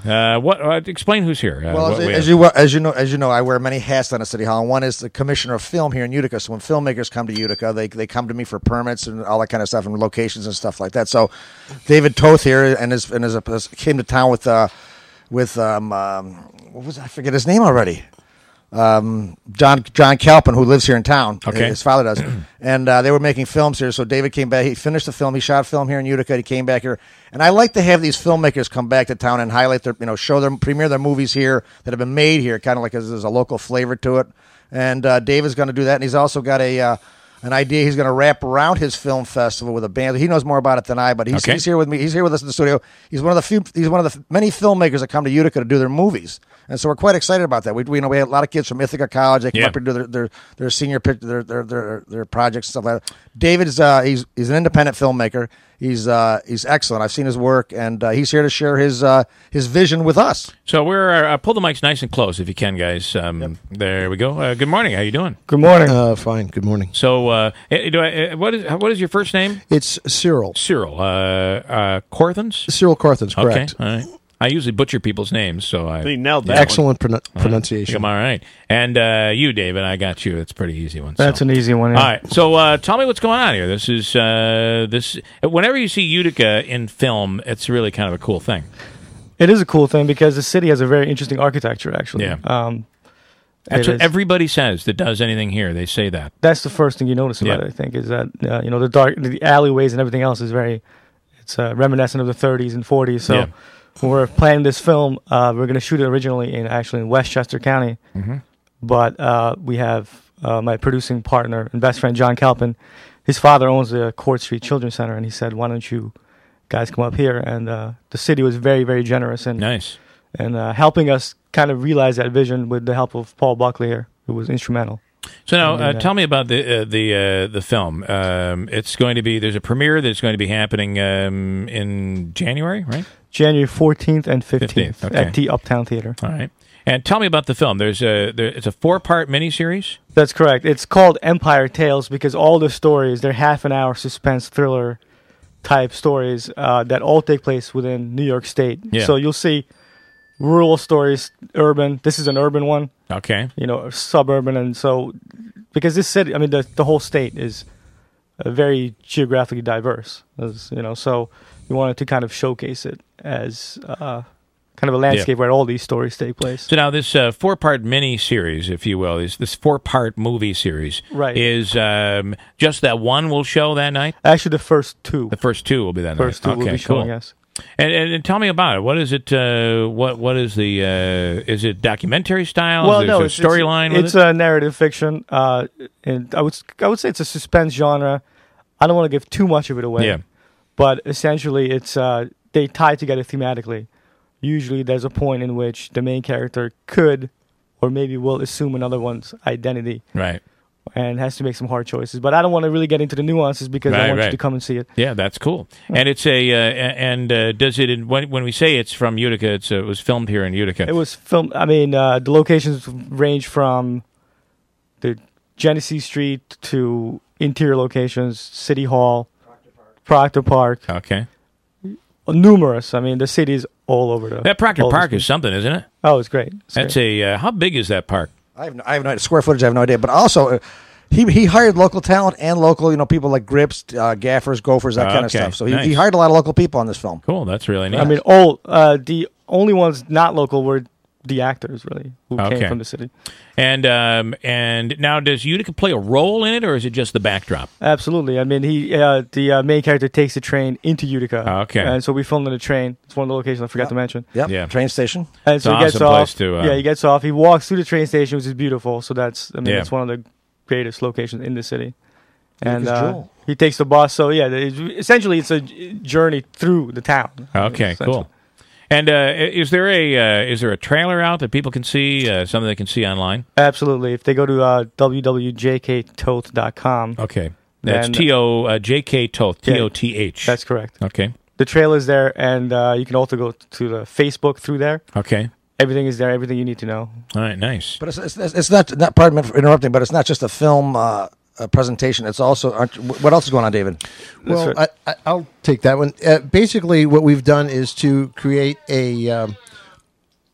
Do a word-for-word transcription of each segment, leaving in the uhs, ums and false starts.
Uh, what? Uh, explain who's here. Uh, Well, what as, we as have. you as you know, as you know, I wear many hats down at City Hall. And one is the commissioner of film here in Utica. So when filmmakers come to Utica, they they come to me for permits and all that kind of stuff and locations and stuff like that. So David Toth here and his and his, his came to town with uh with um, um what was I forget his name already. Um, John John Calpin, who lives here in town. Okay. His father does. And uh, they were making films here. So David came back. He finished the film. He shot film here in Utica. He came back here. And I like to have these filmmakers come back to town and highlight their, you know, show them, premiere their movies here that have been made here, kind of like as there's a local flavor to it. And uh, David's going to do that. And he's also got a uh, an idea he's going to wrap around his film festival with a band. He knows more about it than I, but he's, Okay. he's here with me. He's here with us in the studio. He's one of the few. He's one of the many filmmakers that come to Utica to do their movies. And so we're quite excited about that. We, we you know we have a lot of kids from Ithaca College. They come Yeah. up here to do their their, their senior pic, their, their their their projects and stuff like that. David's uh, he's he's an independent filmmaker. He's uh, he's excellent. I've seen his work, and uh, he's here to share his uh, his vision with us. So we're uh, pull the mics nice and close if you can, guys. Um, There we go. Uh, good morning. How you doing? Good morning. Uh, fine. Good morning. So, uh, eh, do I, uh, what is what is your first name? It's Cyril. Cyril. Uh, uh, Corthens. Cyril Carthens, correct. Okay. All right. I usually butcher people's names, so I. He nailed that. Excellent pron- I think pronunciation. I'm all right. And uh, you, David, I got you. It's a pretty easy one. That's so. an easy one. Yeah. All right. So uh, tell me what's going on here. This is uh, this. Whenever you see Utica in film, it's really kind of a cool thing. It is a cool thing because the city has a very interesting architecture, actually. Yeah. Um, That's it what is- everybody says that does anything here. They say that. That's the first thing you notice about Yeah. it, I think, is that, uh, you know, the dark, the alleyways and everything else is very, it's uh, reminiscent of the thirties and forties. So Yeah. when we're planning this film, uh, we're going to shoot it originally in, actually in Westchester County. Mhm. But uh, we have uh, my producing partner and best friend, John Calpin. His father owns the Court Street Children's Center, and he said, why don't you guys come up here? And uh, the city was very, very generous and, Nice. and uh, helping us kind of realize that vision with the help of Paul Buckley here, who was instrumental. So now, I uh, mean, uh, tell me about the uh, the uh, the film. Um, it's going to be there's a premiere that's going to be happening um, in January, right? January fourteenth and fifteenth, fifteenth, okay. at the Uptown Theater. All right. And tell me about the film. There's a there, it's a four part miniseries. That's correct. It's called Empire Tales because all the stories, they're half an hour suspense thriller type stories uh, that all take place within New York State. Yeah. So you'll see rural stories, urban. This is an urban one, Okay. you know, suburban. And so, because this city, I mean, the, the whole state is uh, very geographically diverse, as, you know, so we wanted to kind of showcase it as uh, kind of a landscape where all these stories take place. So now this uh, four part mini series, if you will, is this four part movie series. Right. Is um, just that one will show that night. Actually, the first two. The first two will be that First two night. will Okay, be showing, cool. yes. And, and, and tell me about it. What is it? Uh, what what is the? Uh, is it documentary style? Well, is no, there it's a storyline. It's, with it's it? a narrative fiction, uh, and I would I would say it's a suspense genre. I don't want to give too much of it away. Yeah. But essentially, it's uh, they tie together thematically. Usually, there's a point in which the main character could, or maybe will, assume another one's identity, Right. and has to make some hard choices. But I don't want to really get into the nuances because Right, I want right. you to come and see it. Yeah, that's cool. And it's a uh, and uh, does it in, when when we say it's from Utica, it's uh, it was filmed here in Utica. It was filmed. I mean, uh, the locations range from the Genesee Street to interior locations, City Hall, Proctor Park, Okay. numerous. I mean, the city's all over the. That Proctor all Park the- is something, isn't it? Oh, it's great. It's That's great. a uh, how big is that park? I have no, I have no idea. Square footage, I have no idea. But also, uh, he he hired local talent and local, you know, people like Grips, uh, Gaffers, Gophers, that Oh, kind of okay. stuff. So he, Nice. he hired a lot of local people on this film. Cool. That's really neat. I mean, all uh, the only ones not local were the actors, really, who Okay. came from the city. and um, and now does Utica play a role in it, or is it just the backdrop? Absolutely. I mean, he uh, the uh, main character takes the train into Utica. Oh, okay. And so we filmed in a train. It's one of the locations I forgot Yep. to mention. Yep. Yeah. Train station. And It's so an he gets awesome off. place to, uh, yeah, he gets off. He walks through the train station, which is beautiful. So that's, I mean, Yeah. it's one of the greatest locations in the city. And Utica's uh, jewel. he takes the bus. So yeah, it's, essentially, it's a j- journey through the town. Okay, Essentially. cool. And uh, is there a uh, is there a trailer out that people can see? Uh, something they can see online? Absolutely. If they go to uh, w w w dot j k toth dot com, Okay, that's Then- T O uh, J K Toth Yeah, T O T H. that's correct. Okay. The trailer's there, and uh, you can also go to the Facebook through there. Okay. Everything is there. Everything you need to know. All right. Nice. But it's, it's, it's not, not, pardon me for interrupting, but it's not just a film uh, uh, presentation. It's also, aren't, what else is going on, David? Well, right. I, I, I'll take that one. Uh, basically, what we've done is to create a um,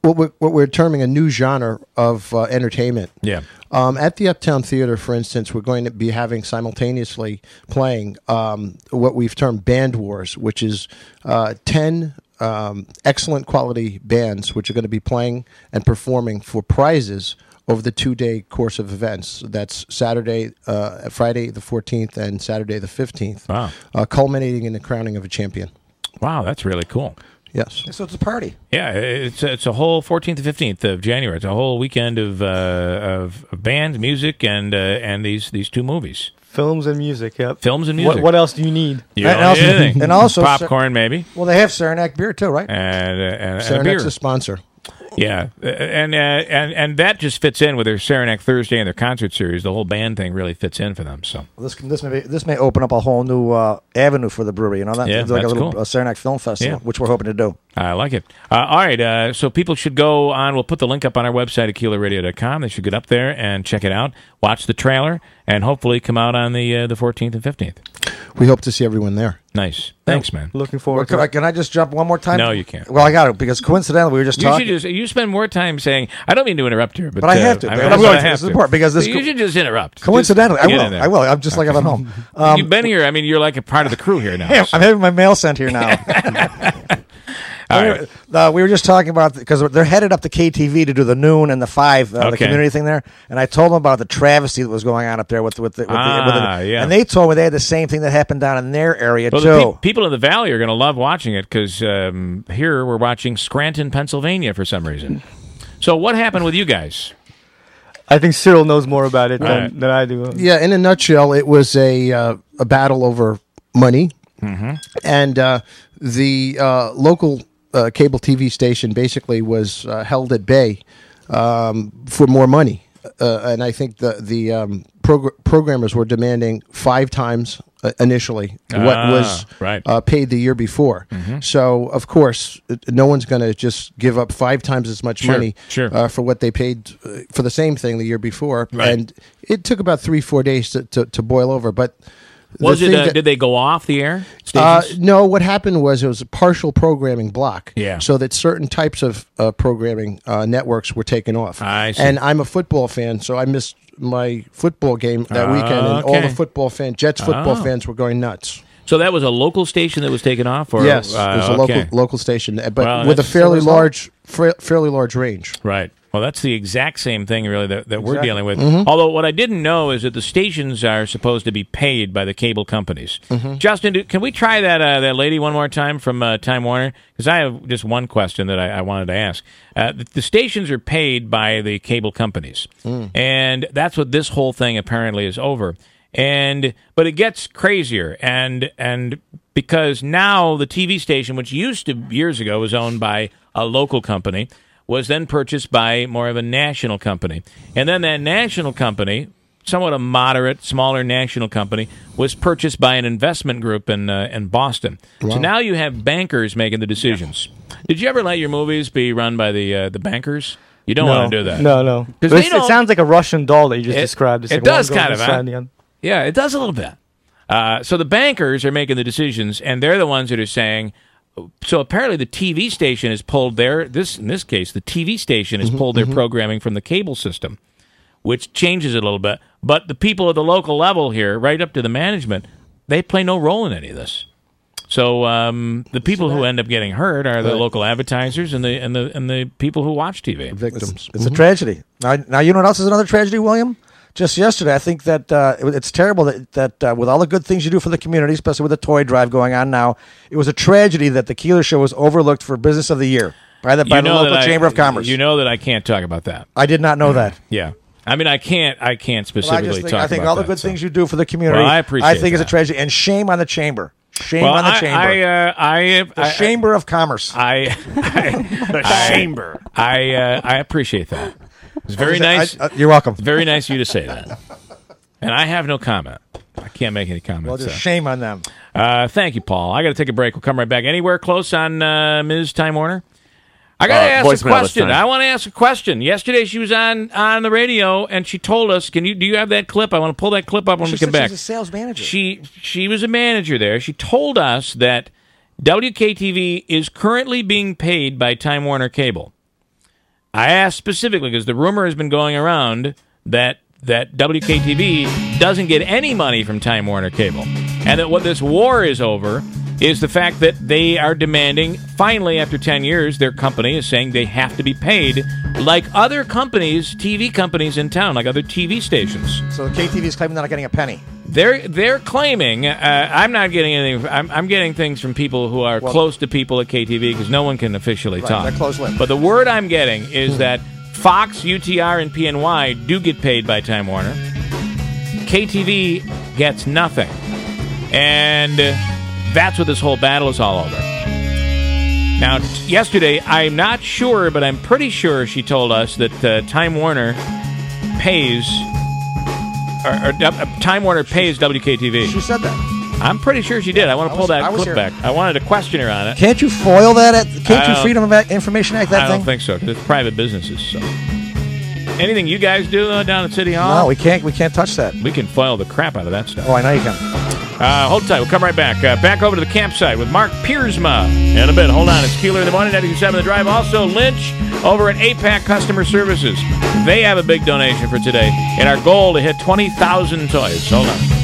what we're, what we're terming a new genre of uh, entertainment. Yeah. Um, at the Uptown Theater, for instance, we're going to be having simultaneously playing um, what we've termed Band Wars, which is uh, ten um, excellent quality bands which are going to be playing and performing for prizes over the two-day course of events. That's Saturday, uh, Friday the fourteenth, and Saturday the fifteenth, Wow. uh, culminating in the crowning of a champion. Wow, that's really cool. Yes. So it's a party. Yeah, it's it's a whole fourteenth to fifteenth of January. It's a whole weekend of uh, of, of bands, music, and uh, and these these two movies, Films and music. Yep. films and music. What, what else do you need? You And don't also- need anything. and also- popcorn, maybe, Well, they have Saranac beer too, right? and, uh, and, and a Saranac's beer. a sponsor. Yeah, Uh, and uh, and and that just fits in with their Saranac Thursday and their concert series. The whole band thing really fits in for them. So This this may be, this may open up a whole new uh, avenue for the brewery. You know that Yeah, it's like that's a little cool. uh, Saranac Film Festival, Yeah. which we're hoping to do. I like it. Uh, all right, uh, so people should go on. We'll put the link up on our website at Keeler Radio dot com. They should get up there and check it out, watch the trailer, and hopefully come out on the uh, the fourteenth and fifteenth. We hope to see everyone there. Nice. Thanks, man. Looking Or forward can, to I, it. can I just jump one more time? No, you can't. Well, I got it because coincidentally we were just You talking. should just you spend more time saying I don't mean to interrupt here, but, But I have uh, to. I But mean, I'm that's what going I to. have This is to. important because this you should just interrupt. coincidentally, Just I get will. in there. I will. I'm just like I'm at home. Um, You've been here. I mean, you're like a part of the crew here now. yeah, so. I'm having my mail sent here now. All right. Uh, we were just talking about because they're headed up to K T V to do the noon and the five, uh, the Okay. community thing there. And I told them about the travesty that was going on up there with with the, with, Ah, the, with the yeah. and they told me they had the same thing that happened down in their area Well, too. the pe- people in the valley are going to love watching it because um, here we're watching Scranton, Pennsylvania, for some reason. So, what happened with you guys? I think Cyril knows more about it than, Right. than I do. Yeah, in a nutshell, it was a uh, a battle over money, and uh, the uh, local uh, cable T V station basically was uh, held at bay um, for more money, uh, and I think the the um, progr- programmers were demanding five times uh, initially what Ah, was right. uh, paid the year before. So, of course, it- no one's going to just give up five times as much Sure, money sure. Uh, for what they paid uh, for the same thing the year before. Right. And it took about three, four days to, to, to boil over. But the Was it? thing Uh, that- did they go off the air? uh, Stations? no, what happened was it was a partial programming block. Yeah. So that certain types of uh, programming uh, networks were taken off. I see. And I'm a football fan, so I missed my football game that Ah, weekend, and all okay. the football fan Jets football Oh. fans were going nuts. So that was a local station that was taken off, or yes, uh, it was a okay. local local station, uh, but Well, with a that's- fairly so result- large, fra- fairly large range. Right. Well, that's the exact same thing, really, that, that we're Exactly. dealing with. Mm-hmm. Although what I didn't know is that the stations are supposed to be paid by the cable companies. Mm-hmm. Justin, do, can we try that uh, that lady one more time from uh, Time Warner? Because I have just one question that I, I wanted to ask. Uh, the, the stations are paid by the cable companies, Mm. and that's what this whole thing apparently is over. And but it gets crazier, and and because now the T V station, which used to years ago was owned by a local company, was then purchased by more of a national company. And then that national company, somewhat a moderate, smaller national company, was purchased by an investment group in uh, in Boston. So now you have bankers making the decisions. Did you ever let your movies be run by the uh, the bankers? You don't no, want to do that. No, no. But they it's- don't- it sounds like a Russian doll that you just It- described. It's it like one does goes kind of, inside huh? the other. Yeah, it does a little bit. Uh, so the bankers are making the decisions, and they're the ones that are saying. So apparently, the T V station has pulled their this in this case, the T V station has pulled their programming from the cable system, which changes it a little bit. But the people at the local level here, right up to the management, they play no role in any of this. So um, the people who end up getting hurt are the local advertisers and the and the and the people who watch T V. Victims. It's a tragedy. Now, now you know what else is another tragedy, William? Just yesterday, I think that uh, it, it's terrible that, that uh, with all the good things you do for the community, especially with the toy drive going on now, it was a tragedy that the Keeler Show was overlooked for Business of the Year by the, by You the know local that I- Chamber of Commerce. You know that I can't talk about that. I did not know that. Yeah, I mean I can't I can't Well, I specifically just think, talk I think about all the that, good so. things you do for the community, Well, I appreciate I think it's a that. tragedy, and shame on the Chamber. Shame Well, on the I, Chamber. I, uh, I, the I, Chamber of Commerce. I, I, the chamber. I, uh, I appreciate that. It's very I- nice. I- uh, you're welcome. Very nice of you to say that. And I have no comment. I can't make any comments. Well, just so. shame on them. Uh, thank you, Paul. I got to take a break. We'll come right back. Anywhere close on uh, Miz Time Warner? I got to Uh, ask a voicemail this question. time. I want to ask a question. Yesterday she was on on the radio and she told us, "Can you do you have that clip? I want to pull that clip up when She we come said back." she's a sales manager. She she was a manager there. She told us that W K T V is currently being paid by Time Warner Cable. I asked specifically because the rumor has been going around that that W K T V doesn't get any money from Time Warner Cable, and that what this war is over is the fact that they are demanding, finally, after ten years, their company is saying they have to be paid like other companies, T V companies in town, like other T V stations. So K T V is claiming they're not getting a penny. They're they're claiming, uh, I'm not getting anything, I'm, I'm getting things from people who are Well, close to people at K T V because no one can officially Right, talk. they're close-lipped. But the word I'm getting is that Fox, U T R, and P N Y do get paid by Time Warner. K T V gets nothing. And uh, that's what this whole battle is all over. Now, t- yesterday, I'm not sure, but I'm pretty sure she told us that uh, Time Warner pays, or, or uh, Time Warner pays W K T V. She said that. I'm pretty sure she did. I want to I pull was- I that was clip here. back. I wanted to question her on it. Can't you foil that? At, can't I you don't- Freedom of Information Act that I thing? don't think so, because it's private businesses. So, anything you guys do uh, down at City Hall? No, we can't. We can't touch that. We can foil the crap out of that stuff. Oh, I know you can. Uh, hold tight. We'll come right back. Uh, back over to the campsite with Mark Piersma in a bit. Hold on. It's Keeler in the morning, ninety-two point seven The Drive. Also, Lynch over at A PAC Customer Services. They have a big donation for today, and our goal to hit twenty thousand toys. Hold on.